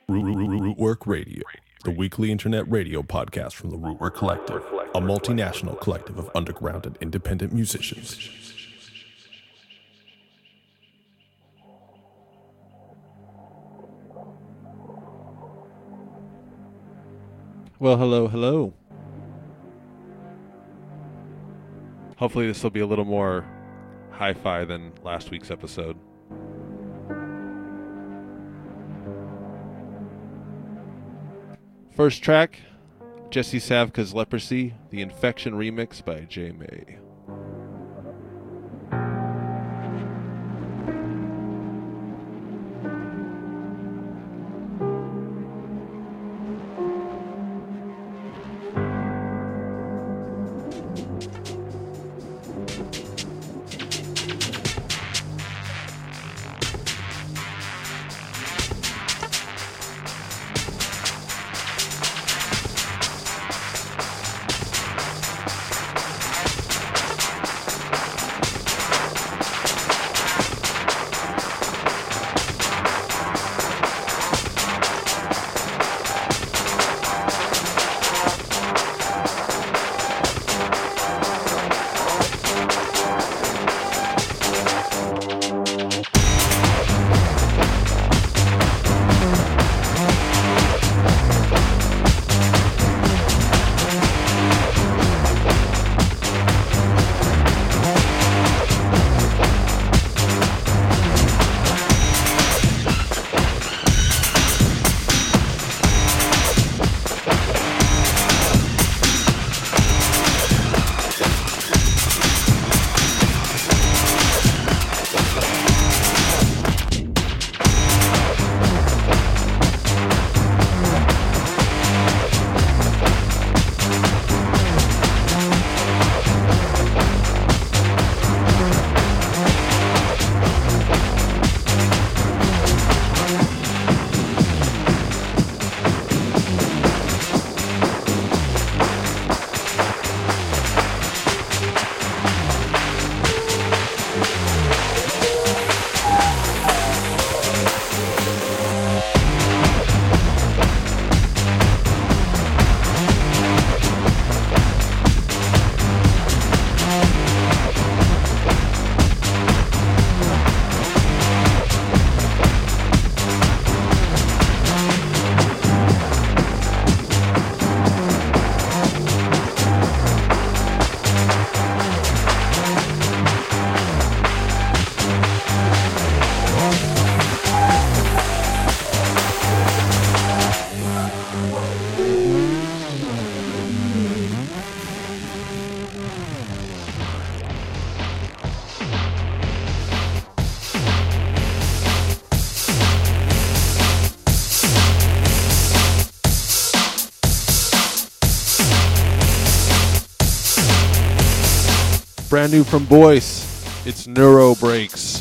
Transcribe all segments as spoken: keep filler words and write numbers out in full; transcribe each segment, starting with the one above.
Rootwork Radio, the weekly internet radio podcast from the Rootwork Collective, a multinational collective of underground and independent musicians. Well, hello, hello. Hopefully this will be a little more hi-fi than last week's episode. First track, Jesse Savka's Leprosy, the Infection remix by J. May. Brand new from Boyce, it's Neuro Breaks.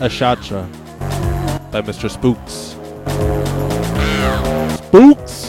Ashacha by Mister Spooks. Spooks!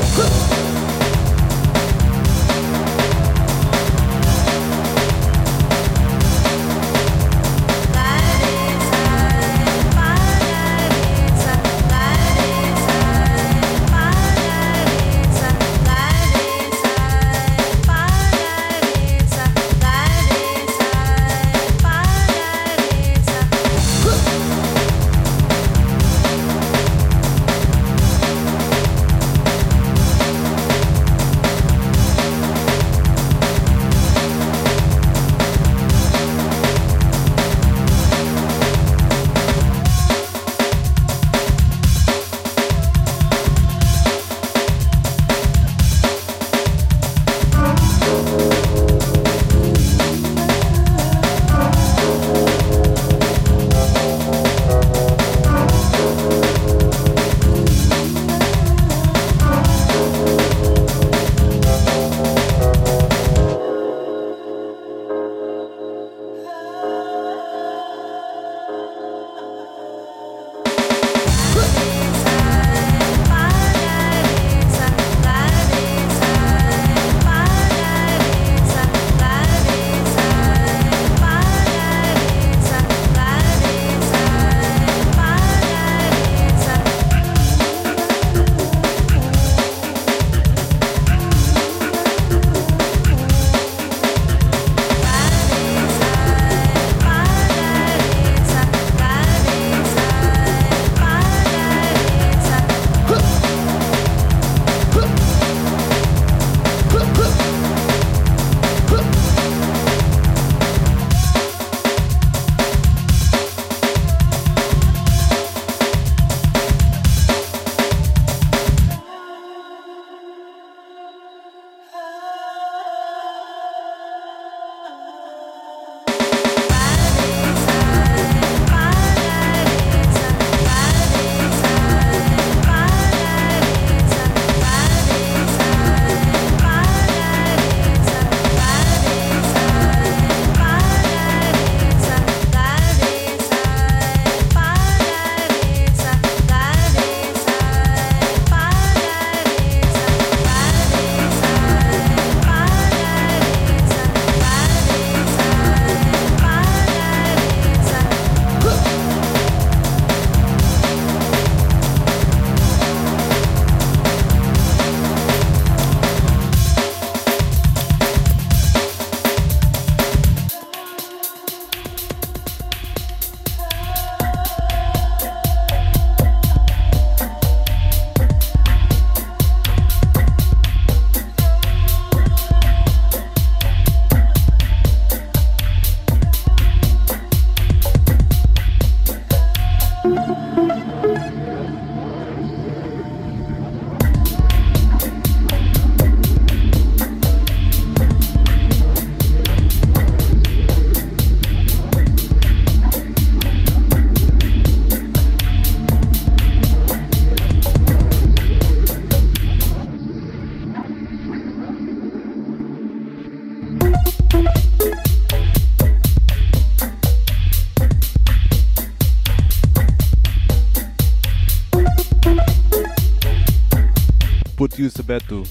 Putu Sabetu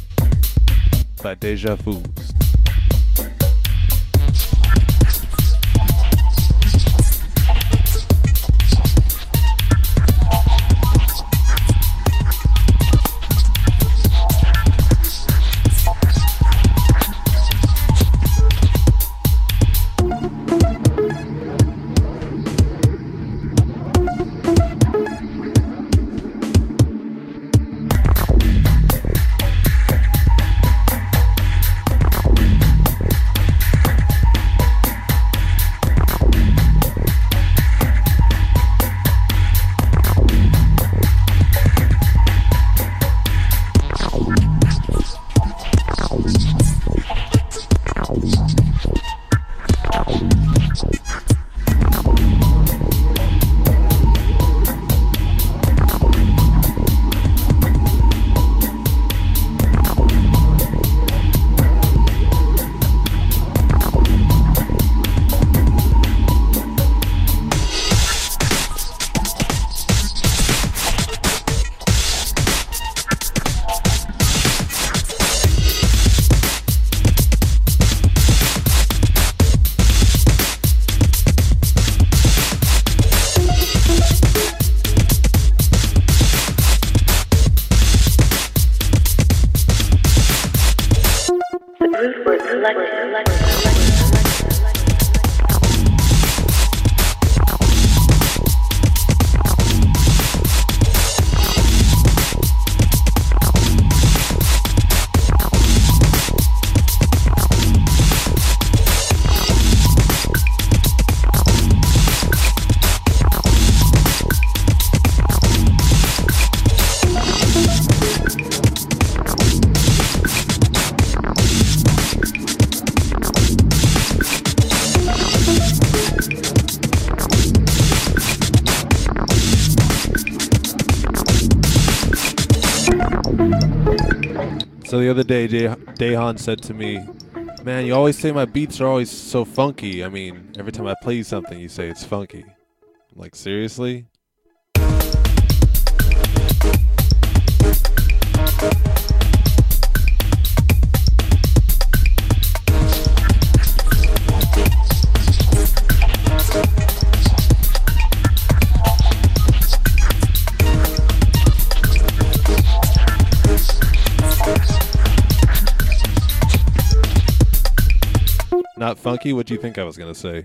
by Deja Vu. Rootwork Collective. So the other day, Day- Dayhan said to me, "Man, you always say my beats are always so funky. I mean, every time I play you something, you say it's funky." I'm like, seriously? Not funky? What do you think I was going to say?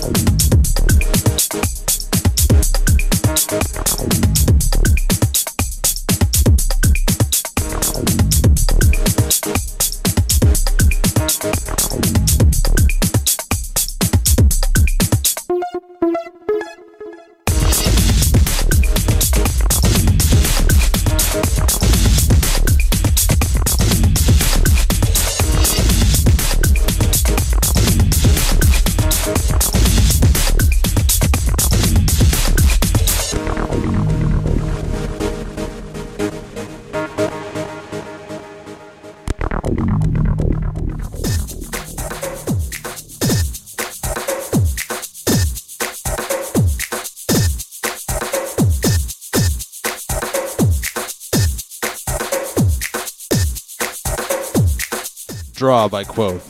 Draw by Quoth.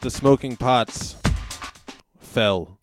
the smoking pots fell.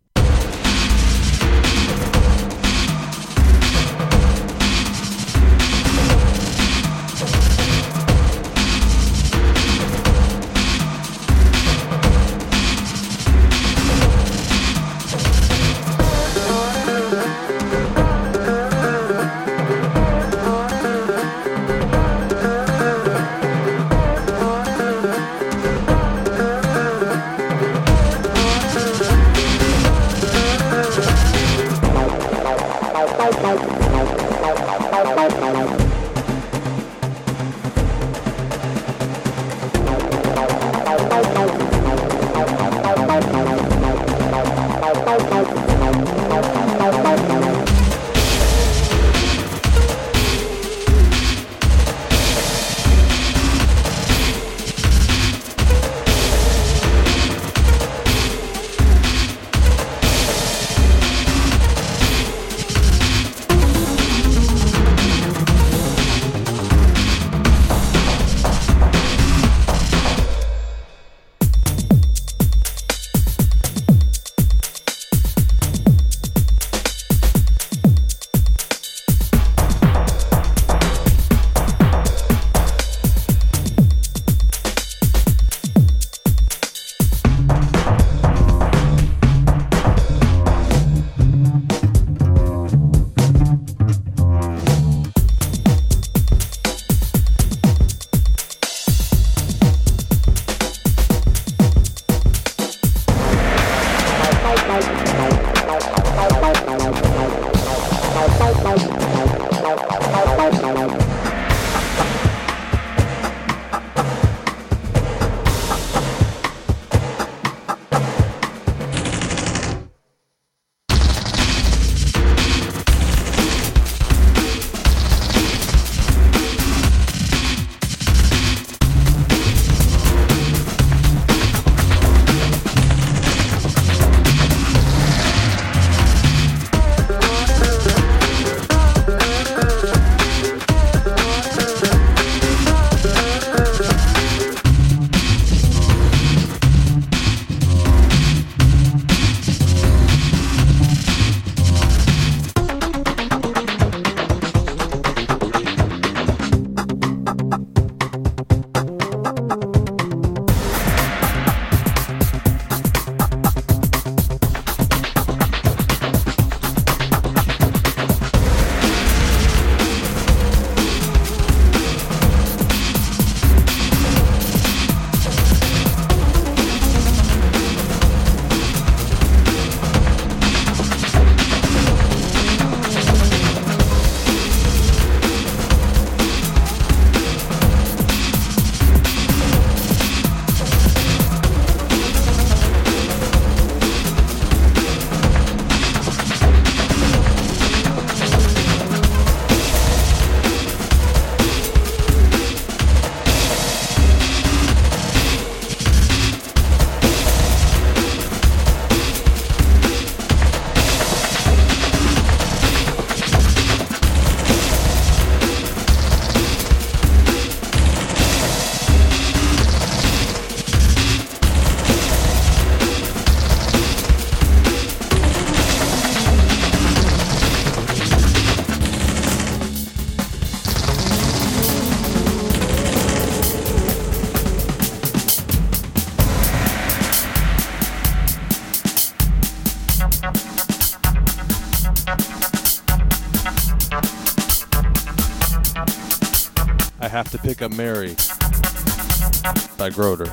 I Have to Pick Up Mary by Groder.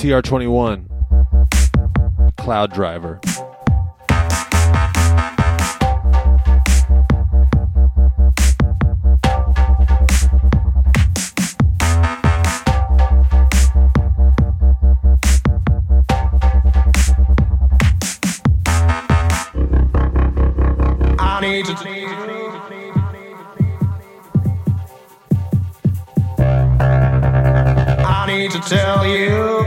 T R twenty-one, Cloud Driver. I need to I need to tell you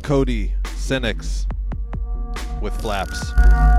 Cody Senex with Flaps.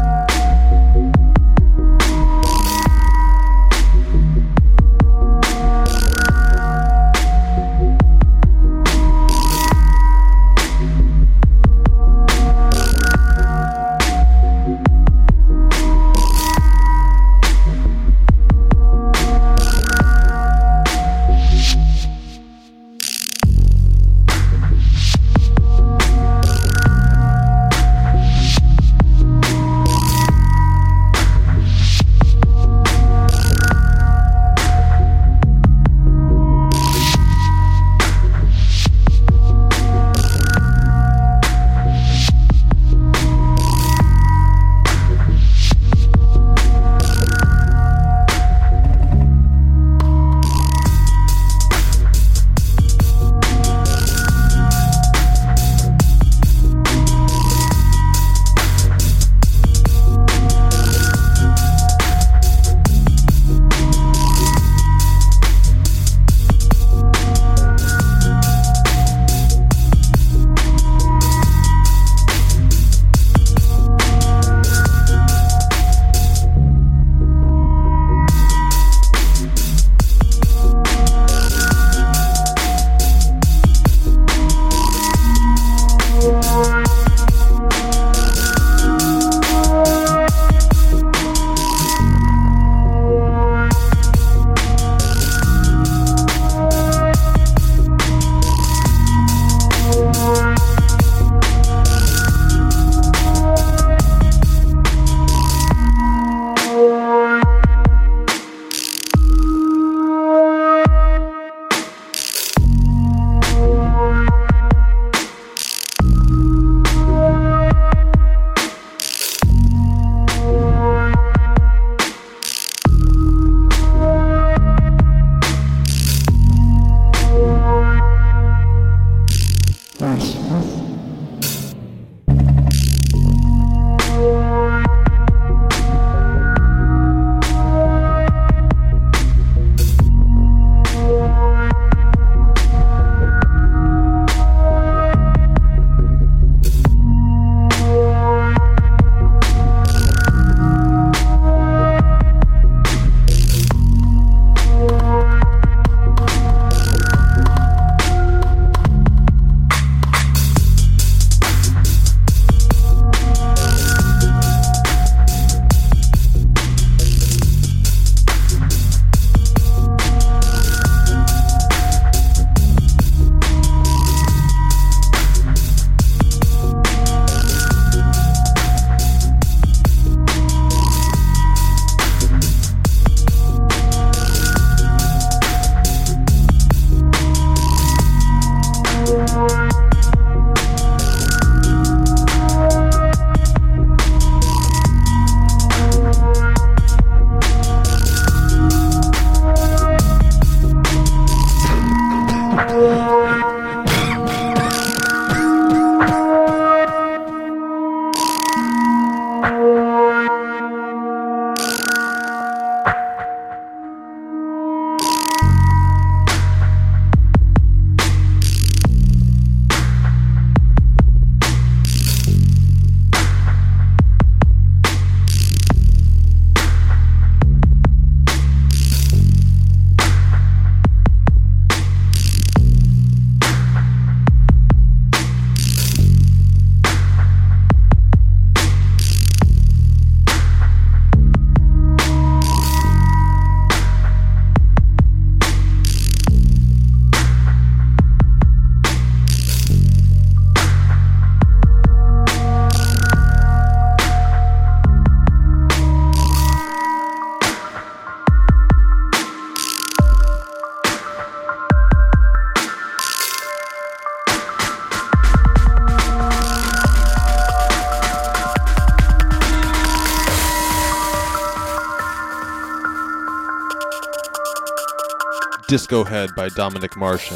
Disco Head by Dominic Martian.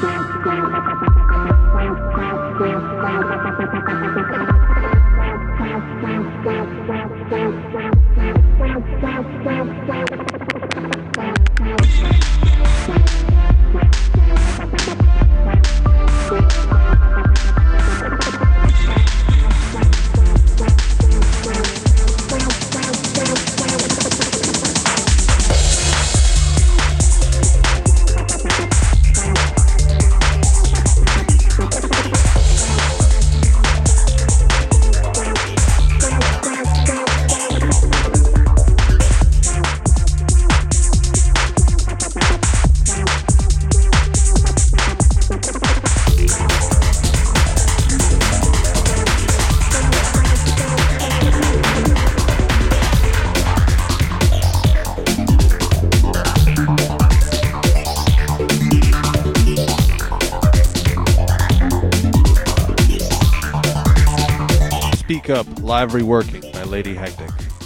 Speak Up, live reworking by Lady Hectic.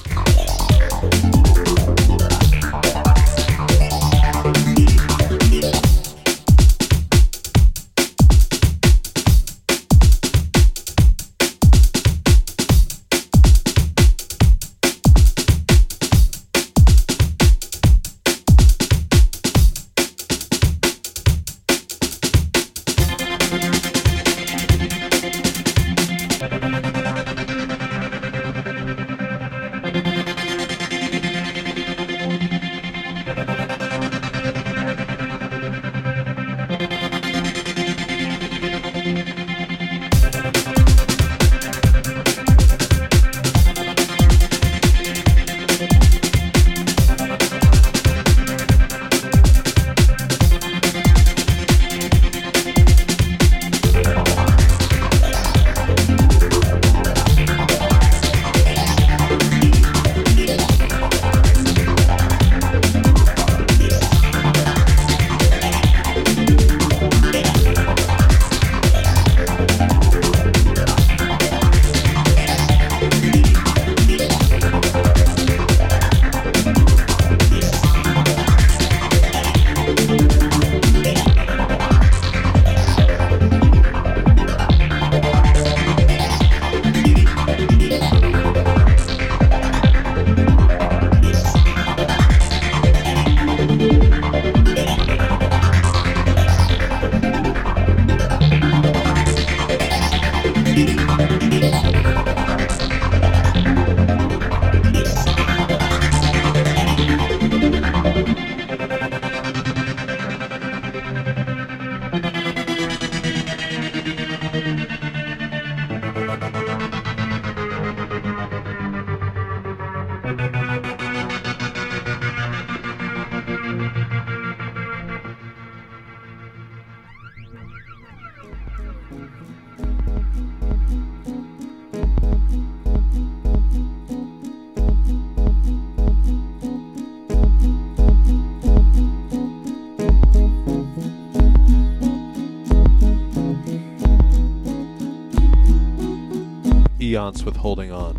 Eons with Holding On.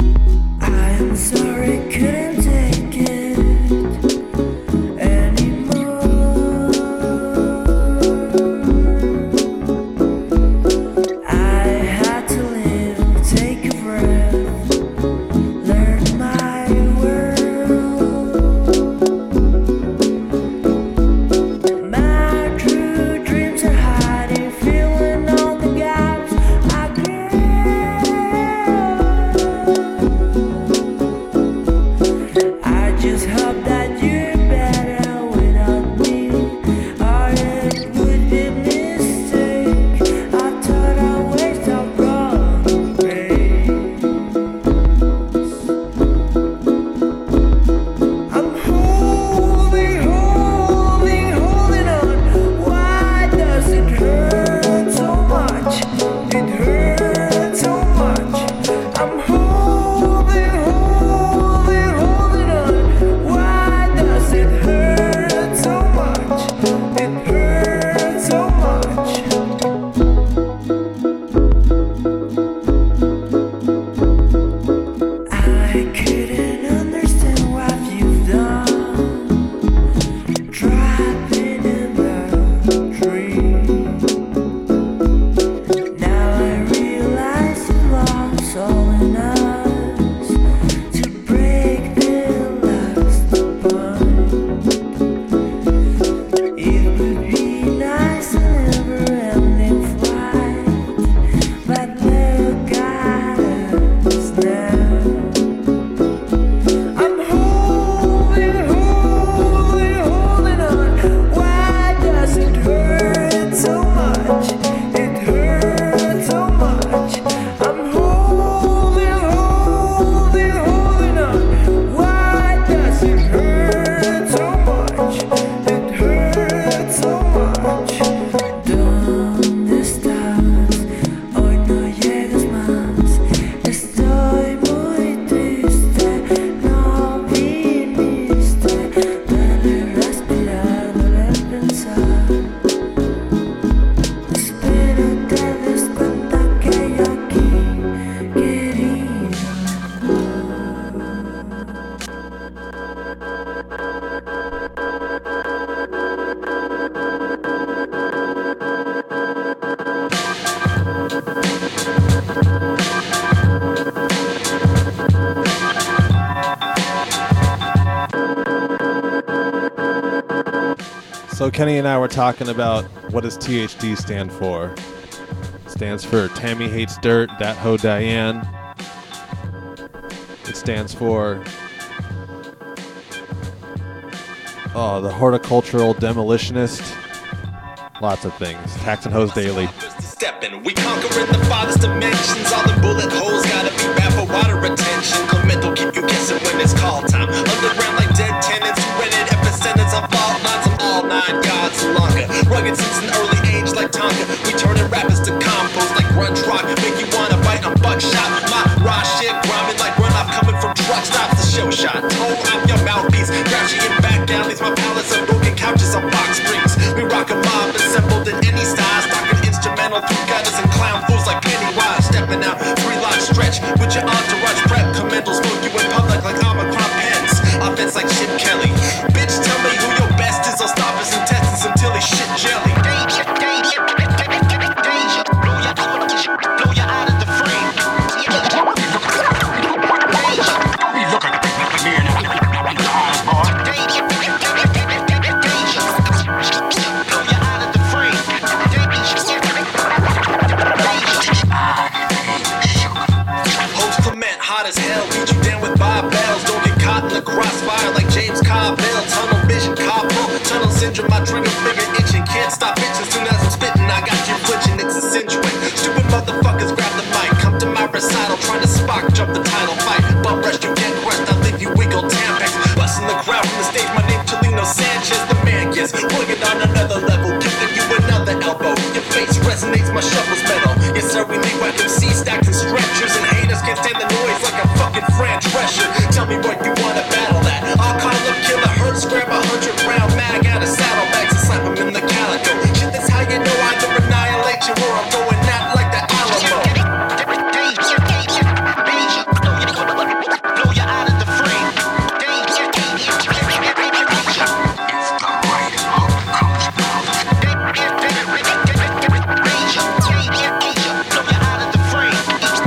I am sorry, couldn't take it anymore. I had to live, take a breath, learn my world. My true dreams are hiding, filling all the gaps I get. I So Kenny and I were talking about what does T H D stand for. It stands for Tammy Hates Dirt, Dat Ho Diane. It stands for oh, the Horticultural Demolitionist. Lots of things. Tax and Hose Daily. Stepping, we conquering the farthest dimensions. All the bullet holes gotta be bad for water retention. Clemental keep you guessing when it's call time. Underground like dead tenants who rented epicenters on fault lines. I'm all nine yards and longer. Rugged since an early age like Tonka. We turning rappers to compost like grunge rock. Make you wanna bite a buckshot. My raw shit grinding like run off coming from truck stops. The show shot. Toe out your mouthpiece. Grouchy in back alleys. My palace of broken couches on box springs. We rock a mob assembled in any style. Stocking instrumental through gutters and clown fools like Pennywise. Stepping out, three lot stretch with your entourage prep. Commendal smoke you in public like Omicron pens. Offense like Chip Kelly. Bitch, tell me who your best is. I'll stop his intestines until he shit jelly. Danger, danger, danger. Blow you, blow you out of the frame. Danger. Don't be looking at me in the eyes, boy. Danger, danger. Blow you out of the frame. Host Clement, hot as hell, beat you down with barbells. Don't get caught in the crossfire like James Carville. Tunnel vision, carpal, tunnel syndrome. My trigger finger itching, can't stop itching. Soon as I'm spitting, I got you flinching. It's accentuate. Stupid motherfuckers grab the mic, come to my recital, trying to spark jump the title fight. Bum rush, you get crushed, I leave you wiggle tampax. Busting the crowd from the stage, my name Chalino Sanchez. The man gets wicked on another level, giving you another elbow. Your face resonates, my shuffle's metal. Yes sir, we leave like M C stacks and stretchers, and haters can't stand the noise like a fucking Fran Drescher. Tell me what you wanna battle that. I'll call up Killer Hertz, grab a hundred round mag out of saddlebags and slap him in the calico. Shit, that's how you know I either annihilate you or I'm going out like the Alamo. Blow you out of the frame. Danger, danger, danger. It's the right hook comes down. Danger, danger, danger. Blow you out of the frame.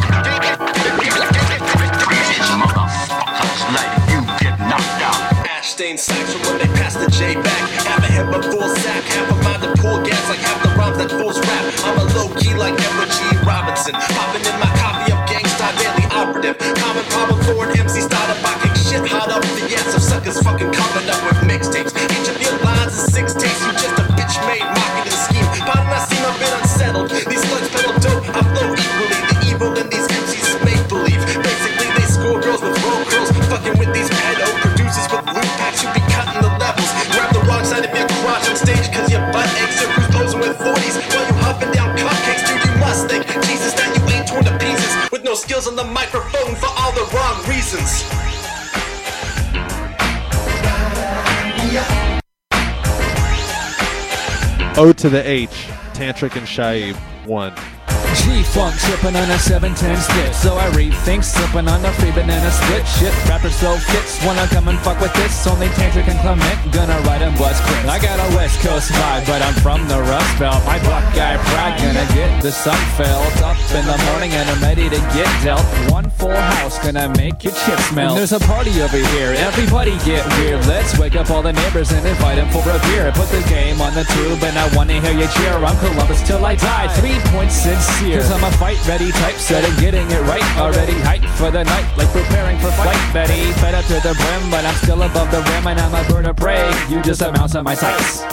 These motherfuckers let you get knocked out. Ash stain sacks from when they pass the J back. Half a hip, a full sack. Half a mind to pull gas like half the rhymes that fools rap. I'm a low key like Edward G. Robinson. Popping in my copy of Gangsta Daily Operative. Common problem for an M C starter boxing shit hot up the ass of suckers fucking coming up with mixtapes. Each of your lines is six takes. You just a bitch made marketing scheme. Bottom I seem a bit unsettled. These slugs pedal dope. I flow equally. The evil in these M Cs is make believe. Basically they score girls with roll curls. Fucking with these pedo producers with loot packs. You be cutting the levels. Grab the wrong side of your crotch on stage cause your butt aches. Or who's posing with forties while you huffing down cupcakes. Dude, you must think Jesus that you ain't torn to pieces with no skills on the microphone for all the wrong reasons. O to the H, Tantric and Shaib, one. G-Funk sipping on a seven ten split. So I rethink sipping on a free banana split. Shit, rappers so fits. Wanna come and fuck with this? Only Tantric and Clement gonna ride and bust quick. I got a West Coast vibe, but I'm from the Rust Belt. My Buckeye pride gonna get the sun felt up in the morning and I'm ready to get dealt. One full house gonna make your chips melt. There's a party over here, everybody get weird. Let's wake up all the neighbors and invite them for a beer. Put the game on the tube and I wanna hear you cheer. I'm Columbus till I die, three points sincere. Cause I'm a fight ready type, set and getting it right. Already hyped for the night, like preparing for flight. Betty, fed up to the brim, but I'm still above the rim. And I'm a bird of prey, you just a mouse on my sights.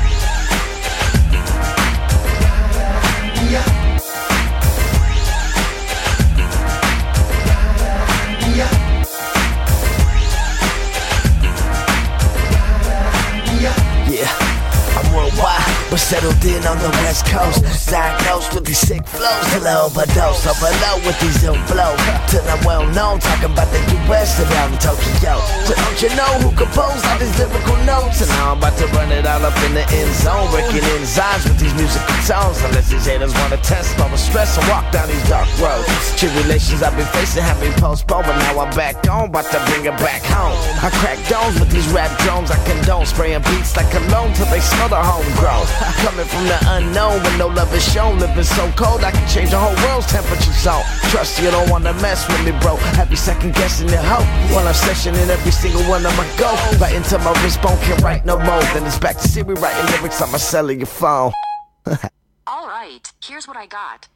But settled in on the west coast, diagnosed with these sick flows till I overdose, overload with these ill flows, till I'm well known, talking about the U S and down in Tokyo. So don't you know who composed all these lyrical notes? And now I'm about to run it all up in the end zone, breaking enzymes with these musical tones. Unless these haters wanna test all the stress and walk down these dark roads. Tribulations I've been facing have me postponed, but now I'm back on, about to bring it back home. I crack domes with these rap drones, I condone spraying beats like cologne till they smell the homegrown. Coming from the the unknown when no love is shown. Living so cold, I can change the whole world's temperature zone. Trust you don't wanna mess with me, bro. Have you second guessing your hope while I'm sessioning every single one of my goals. Right into my wrist bone, can't write no more. Then it's back to Siri writing lyrics on my cellular phone. All right, here's what I got.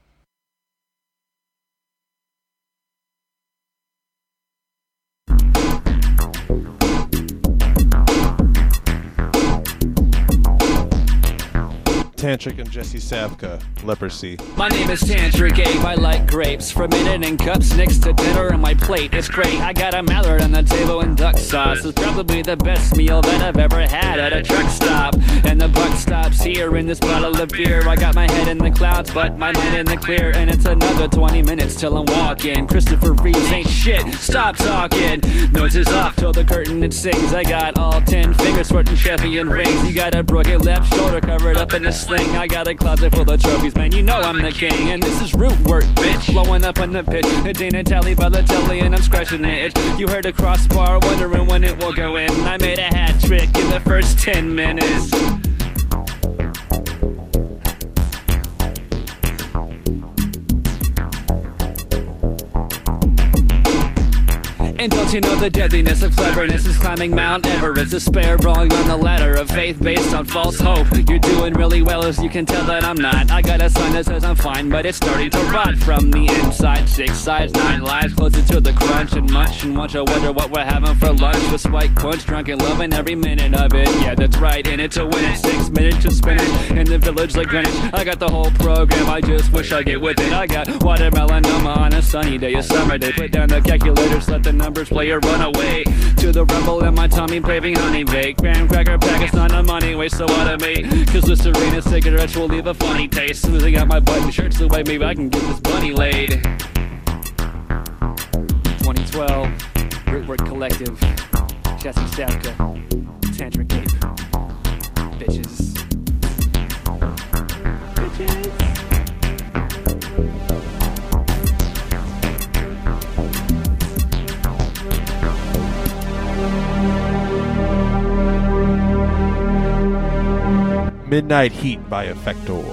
Tantric and Jesse Savka, Leprosy. My name is Tantric Ape, I like grapes, fermented in cups next to dinner on my plate. It's great, I got a mallard on the table and duck sauce. It's probably the best meal that I've ever had at a truck stop. And the buck stops here in this bottle of beer. I got my head in the clouds, but my mind in the clear. And it's another twenty minutes till I'm walking. Christopher Reeves ain't shit, stop talking. Nose is off till the curtain it sings. I got all ten fingers sporting Chevy and rings. You got a broken left shoulder covered up in a sling. I got a closet full of trophies, man, you know I'm the king. And this is root work, bitch, blowing up on the pitch. It ain't a tally by the telly and I'm scratching it. You heard a crossbar, wondering when it will go in. I made a hat trick in the first ten minutes. And don't you know the deadliness of cleverness is climbing Mount Everest, despair rolling on the ladder of faith based on false hope. You're doing really well, as you can tell that I'm not. I got a sign that says I'm fine, but it's starting to rot from the inside. Six sides, nine lives, closer to the crunch and munch and munch. I wonder what we're having for lunch with spike punch, drunk and loving every minute of it. Yeah, that's right, in it to win it. Six minutes to spinach in the village like Greenwich. I got the whole program, I just wish I get with it. I got watermelon on a sunny day, a summer day. Put down the calculators, let the numbers play a runaway to the rumble in my tummy, craving honey bake. Graham cracker pack, it's not a money waste, so automate. Cause Listerine and cigarettes will leave a funny taste. Smoothing out my button shirts the way maybe I can get this bunny laid. twenty twelve, Rootwork Collective, Jesse Savka, Tantric Ape. Bitches. Bitches. Midnight Heat by Effector.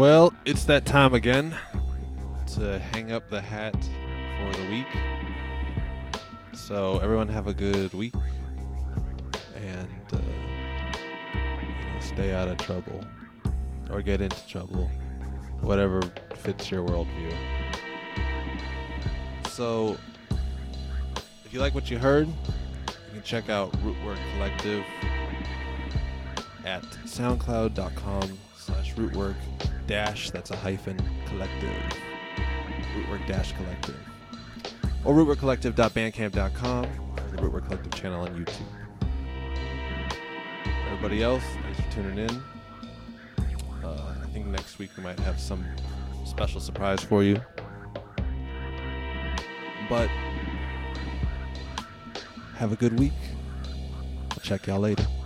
Well, it's that time again to hang up the hat for the week. So everyone have a good week and uh, you know, stay out of trouble or get into trouble, whatever fits your worldview. So if you like what you heard, you can check out Rootwork Collective at soundcloud.com slash rootwork dash, that's a hyphen, collective, rootwork dash collective, or rootwork collective dot bandcamp dot com, or the Rootwork Collective channel on YouTube. Everybody else, thanks for tuning in. Uh, I think next week we might have some special surprise for you. But have a good week. I'll check y'all later.